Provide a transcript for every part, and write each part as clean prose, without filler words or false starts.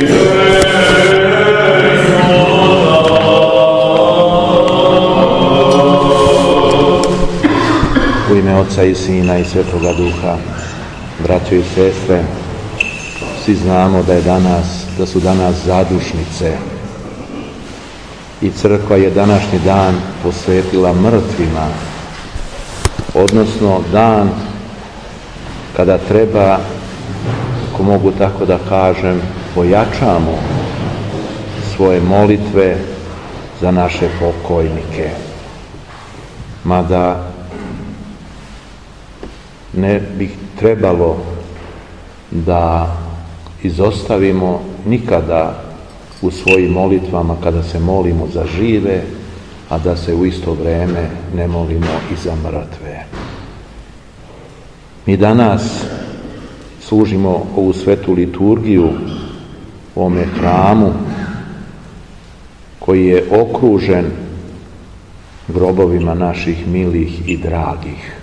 U ime Oca i Sina i Svetoga Duha, braćo i sestre, svi znamo da su danas zadušnice i crkva je današnji dan posvetila mrtvima, odnosno dan kada treba, ako mogu tako da kažem, pojačamo svoje molitve za naše pokojnike. Mada ne bi trebalo da izostavimo nikada u svojim molitvama kada se molimo za žive, a da se u isto vrijeme ne molimo i za mrtve. Mi danas služimo ovu svetu liturgiju u ovome hramu koji je okružen grobovima naših milih i dragih.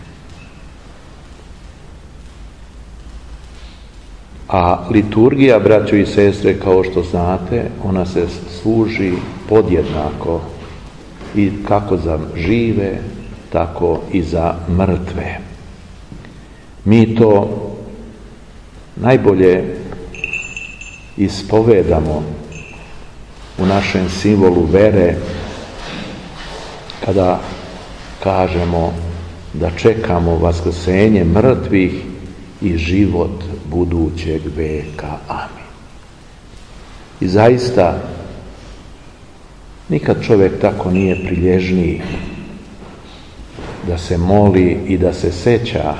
A liturgija, braćo i sestre, kao što znate, ona se služi podjednako i kako za žive, tako i za mrtve. Mi to najbolje ispovedamo u našem simbolu vere kada kažemo da čekamo vaskrsenje mrtvih i život budućeg veka. Amin. I zaista nikad čovjek tako nije prilježniji da se moli i da se seća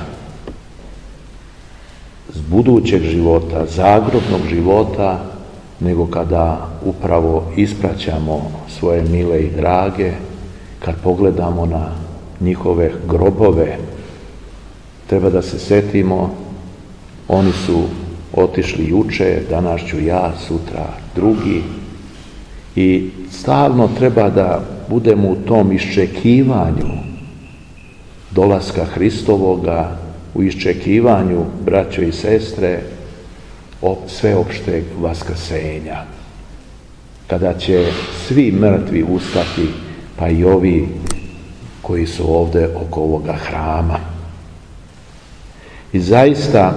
z budućeg života, zagrobnog života, nego kada upravo ispraćamo svoje mile i drage, kad pogledamo na njihove grobove. Treba da se setimo, oni su otišli juče, danas ću ja, sutra drugi, i stalno treba da budemo u tom iščekivanju dolaska Hristovoga, u iščekivanju, braćo i sestre, sveopšteg vaskrsenja, kada će svi mrtvi ustati, pa i ovi koji su ovdje oko ovoga hrama. I zaista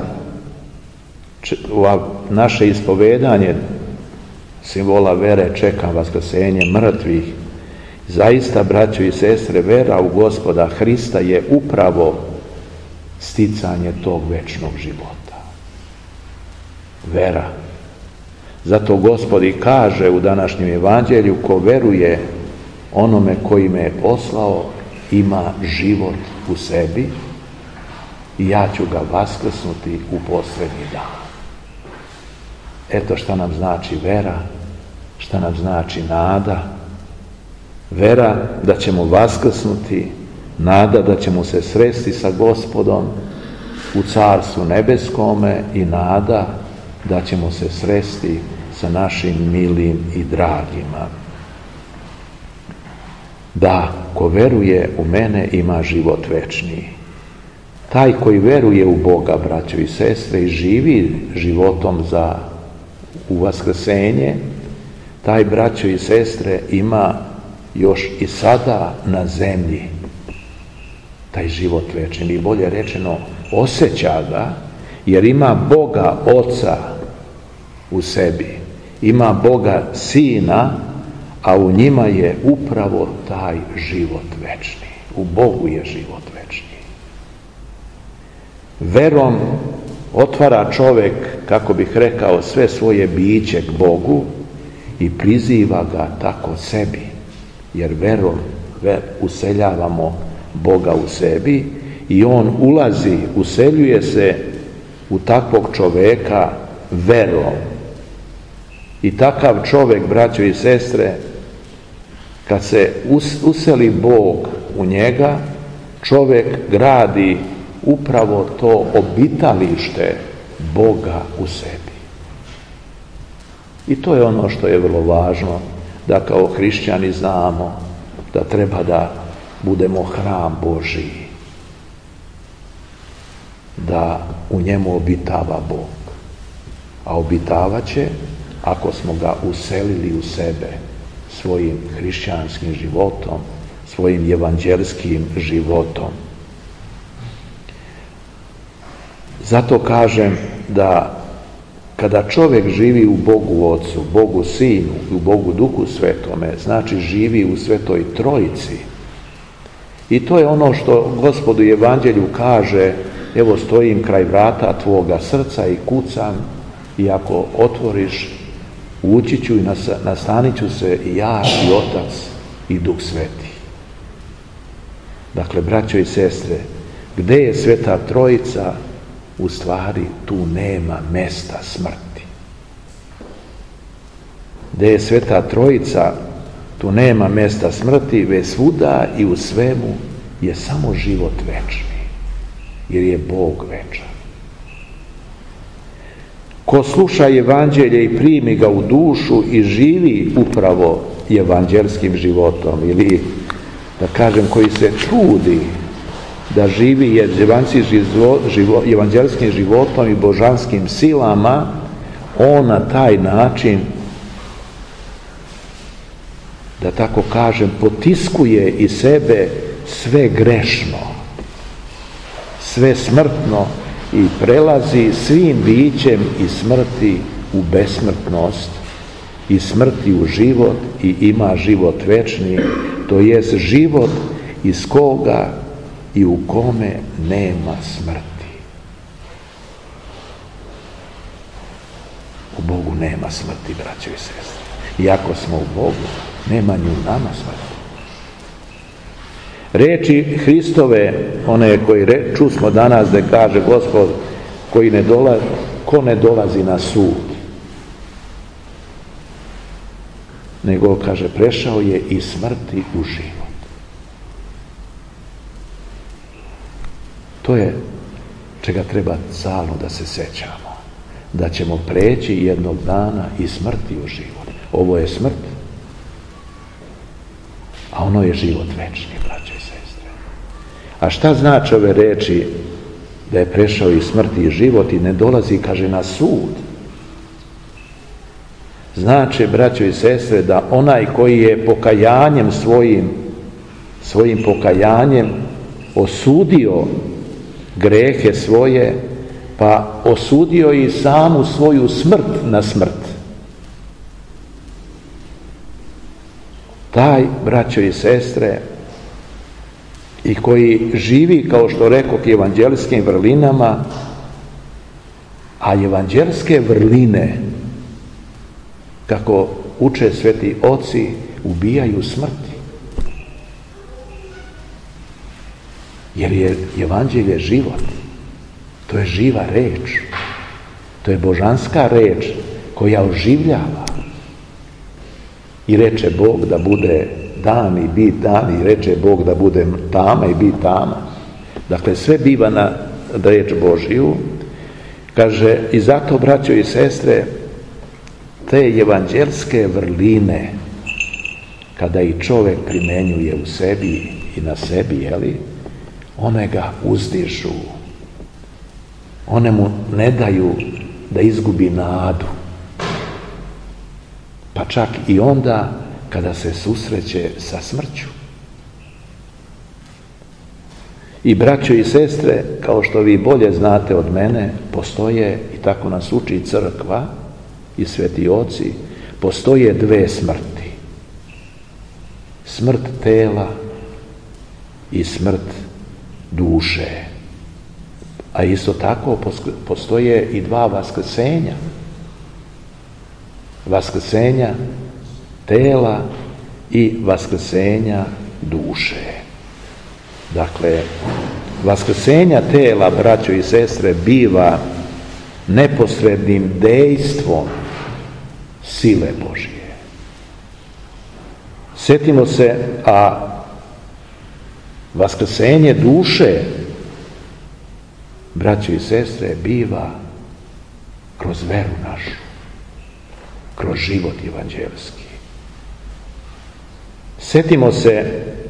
naše ispovedanje simbola vere, čekam vaskrsenje mrtvih, zaista, braćo i sestre, vera u Gospoda Hrista je upravo sticanje tog večnog života. Vera. Zato Gospod i kaže u današnjem evanđelju, ko veruje onome koji me je poslao, ima život u sebi i ja ću ga vaskrsnuti u posljednji dan. Eto šta nam znači vera, šta nam znači nada. Vera da ćemo vaskrsnuti, nada da ćemo se sresti sa Gospodom u Carstvu nebeskome i nada da ćemo se sresti sa našim milim i dragima. Da, ko veruje u mene ima život večni. Taj koji veruje u Boga, braćo i sestre, i živi životom u vaskrsenje, taj, braćo i sestre, ima još i sada na zemlji taj život večni, ili bolje rečeno osjeća ga, jer ima Boga Oca u sebi, ima Boga Sina, a u njima je upravo taj život večni. U Bogu je život večni. Verom otvara čovjek, kako bih rekao, sve svoje biće k Bogu i priziva ga tako sebi, jer verom useljavamo Boga u sebi i on ulazi, useljuje se u takvog čovjeka verom. I takav čovjek, braćo i sestre, kad se useli Bog u njega, čovjek gradi upravo to obitalište Boga u sebi. I to je ono što je vrlo važno, da kao hrišćani znamo da treba da budemo hram Božji, da u njemu obitava Bog. A obitavat će ako smo ga uselili u sebe svojim hrišćanskim životom, svojim evanđelskim životom. Zato kažem da kada čovjek živi u Bogu Otcu, Bogu Sinu i u Bogu Duhu Svetome, znači živi u Svetoj Trojici. I to je ono što Gospod u Evanđelju kaže: evo stojim kraj vrata tvoga srca i kucam, i ako otvoriš, ući ću i nastanit ću se i ja i Otac i Duh Sveti. Dakle, braćo i sestre, gdje je Sveta Trojica? U stvari tu nema mesta smrti. Gdje je Sveta Trojica, tu nema mesta smrti, već svuda i u svemu je samo život večni, jer je Bog večan. Ko sluša evanđelje i primi ga u dušu i živi upravo evanđelskim životom, ili da kažem koji se trudi da živi evanđelskim životom i božanskim silama, on na taj način, da tako kažem, potiskuje iz sebe sve grešno, sve smrtno i prelazi svim bićem iz smrti u besmrtnost, iz smrti u život i ima život večni, to jest život iz koga i u kome nema smrti. U Bogu nema smrti, braćo i sestre. Iako smo u Bogu, nema ni u nama smrti. Riječi Hristove, one koje čusmo danas, da kaže Gospod, ko ne dolazi na sud, nego, kaže, prešao je iz smrti u život. To je čega treba stalno da se sećamo, da ćemo preći jednog dana iz smrti u život. Ovo je smrt, a ono je život večni, braćo i sestre. A šta znači ove reči da je prešao iz smrti i život i ne dolazi, kaže, na sud? Znači, braćo i sestre, da onaj koji je pokajanjem svojim pokajanjem osudio grehe svoje, pa osudio i samu svoju smrt na smrt, taj, braćo i sestre, i koji živi, kao što rekoh, evanđelskim vrlinama, a evanđelske vrline, kako uče sveti oci, ubijaju smrti. Jer je evanđelje život. To je živa reč. To je božanska reč koja oživljava. I reče Bog da bude dan i bit dan, i reče Bog da bude tama i bit tama. Dakle, sve biva na reč Božiju. Kaže, i zato, braćo i sestre, te evanđelske vrline, kada i čovjek primenjuje u sebi i na sebi, one ga uzdižu. One mu ne daju da izgubi nadu. Pa čak i onda kada se susreće sa smrću. I braćo i sestre, kao što vi bolje znate od mene, postoje, i tako nas uči crkva i sveti oci, postoje dve smrti. Smrt tela i smrt duše. A isto tako postoje i dva vaskrsenja. Vaskrsenja tela i vaskrsenja duše. Dakle, vaskrsenja tela, braćo i sestre, biva neposrednim dejstvom sile Božije. Sjetimo se, a vaskrsenje duše, braćo i sestre, biva kroz veru našu, kroz život evanđelski. Sjetimo se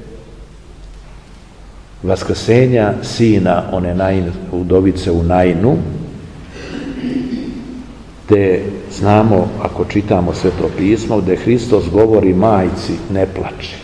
vaskrsenja sina one udovice u Nainu, te znamo, ako čitamo Sveto pismo, da Hristos govori majci ne plači.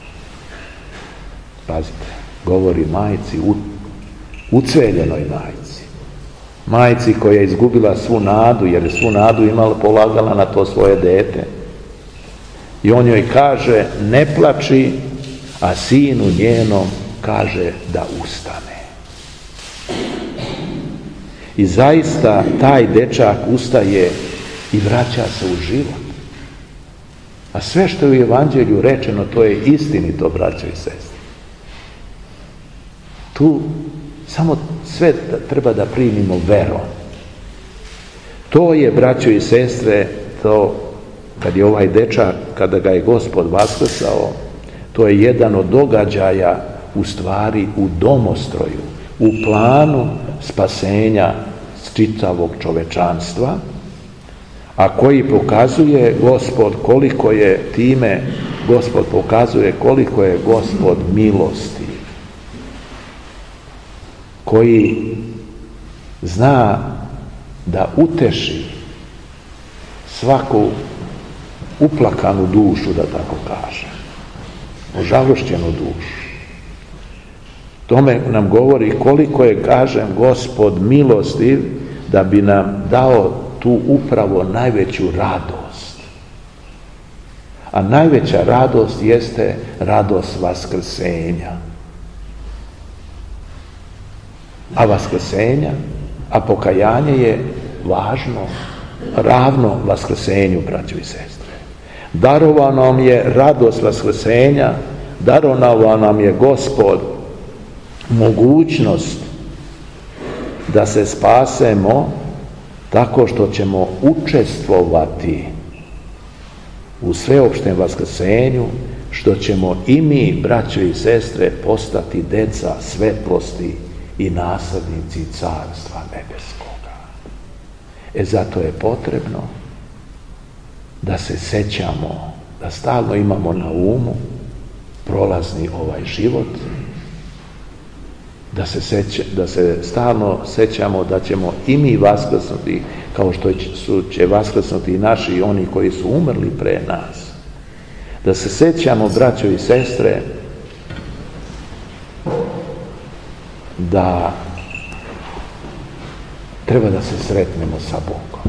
Pazite, govori majci, ucveljenoj majci. Majci koja je izgubila svu nadu, jer je svu nadu polagala na to svoje dete. I on joj kaže ne plači, a sinu njenom kaže da ustane. I zaista taj dečak ustaje i vraća se u život. A sve što je u Evanđelju rečeno, to je istinito, braćo i sestre. Tu samo sve treba da primimo verom. To je, braćo i sestre, to kad je ovaj dečak, kada ga je Gospod vaskrsao, to je jedan od događaja u stvari u domostroju, u planu spasenja čitavog čovečanstva, a koji pokazuje Gospod koliko je time, Gospod pokazuje koliko je Gospod milostiv, koji zna da uteši svaku uplakanu dušu, da tako kažem, ožalošćenu dušu. Tome nam govori koliko je, kažem, Gospod milostiv da bi nam dao tu upravo najveću radost. A najveća radost jeste radost vaskrsenja. A vaskrsenja, a pokajanje je važno, ravno vaskrsenju, braćo i sestre. Darovao nam je radost vaskrsenja, darovao nam je Gospod mogućnost da se spasemo tako što ćemo učestvovati u sveopštem vaskrsenju, što ćemo i mi, braćo i sestre, postati deca svetlosti i naslednici Carstva nebeskoga. Zato je potrebno da se sećamo, da stalno imamo na umu prolazni ovaj život, da se stalno sećamo da ćemo i mi vaskrsnuti kao što će vaskrsnuti i naši oni koji su umrli pre nas. Da se sećamo, braćo i sestre, da treba da se sretnemo sa Bogom.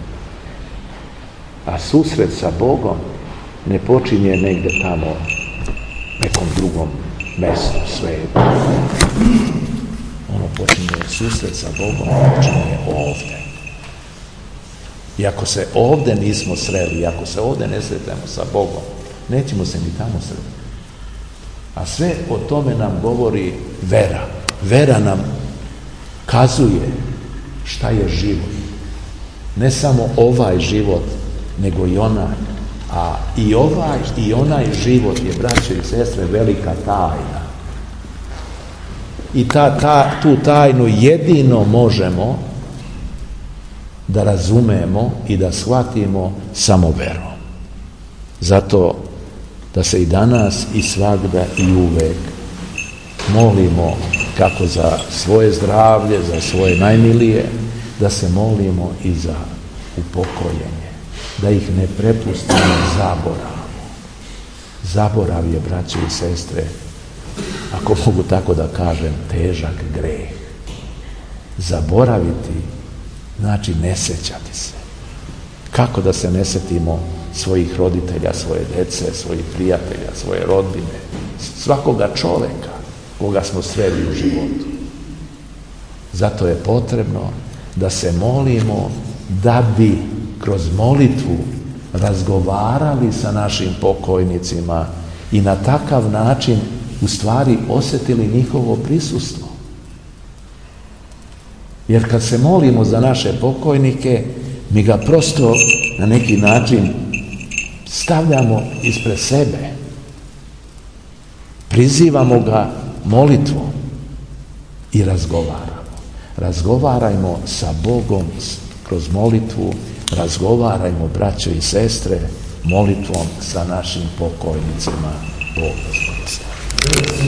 A susret sa Bogom ne počinje negde tamo nekom drugom mestu, svetu. Ono počinje, susret sa Bogom počinje ovde. I ako se ovde nismo sreli, ako se ovde ne sretnemo sa Bogom, nećemo se ni tamo sretiti. A sve o tome nam govori vera. Vera nam kazuje šta je život. Ne samo ovaj život, nego i onaj. A i ovaj i onaj život je, braćo i sestre, velika tajna. I tu tajnu jedino možemo da razumemo i da shvatimo samo verom. Zato da se i danas i svagda i uvek molimo kako za svoje zdravlje, za svoje najmilije, da se molimo i za upokojenje, da ih ne prepustimo zaboravu. Zaborav je, braće i sestre, ako mogu tako da kažem, težak greh. Zaboraviti znači ne sećati se. Kako da se ne setimo svojih roditelja, svoje dece, svojih prijatelja, svoje rodbine, svakoga čoveka koga smo sreli u životu. Zato je potrebno da se molimo da bi kroz molitvu razgovarali sa našim pokojnicima i na takav način u stvari osjetili njihovo prisustvo. Jer kad se molimo za naše pokojnike, mi ga prosto na neki način stavljamo ispred sebe. Prizivamo ga molitvom i razgovaramo. Razgovarajmo sa Bogom kroz molitvu, razgovarajmo, braćo i sestre, molitvom sa našim pokojnicima. Bog vas